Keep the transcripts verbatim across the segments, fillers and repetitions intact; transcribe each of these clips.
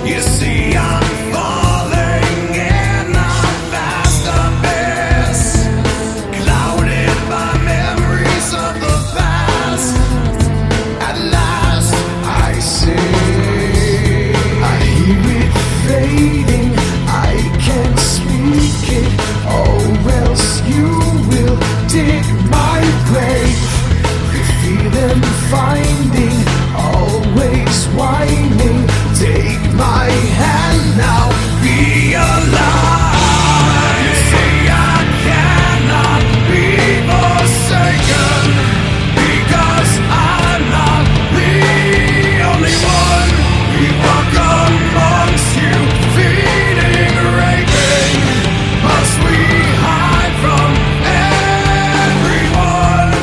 You see, I'm falling in a vast abyss, clouded by memories of the past. At last I see, I hear it fading, I can't speak it. Oh, else you will dig my grave. You feel them finding, always whining. Take my hand now, be alive. You see, I cannot be forsaken, because I'm not the only one. We walk amongst you, feeding, raping. Must we hide from everyone?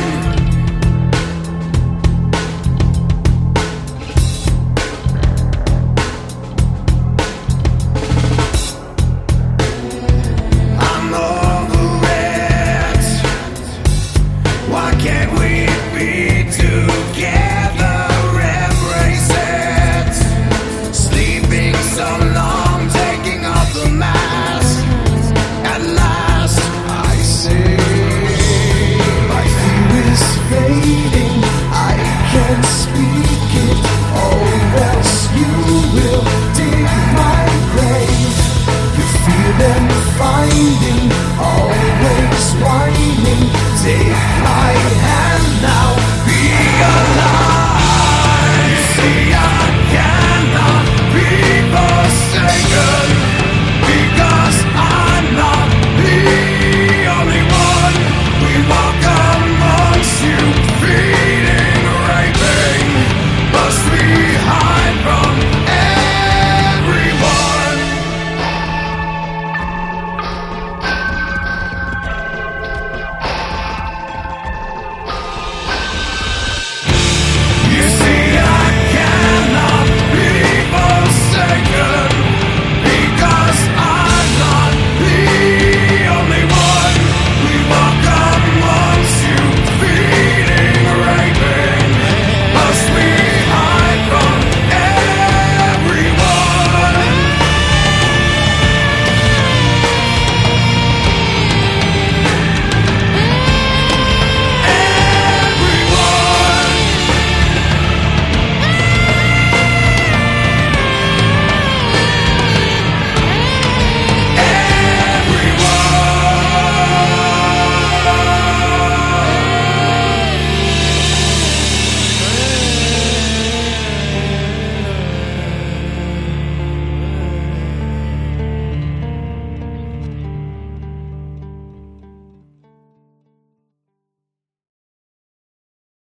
I'm over it. Why can't we be together? Embrace it. Sleeping so long.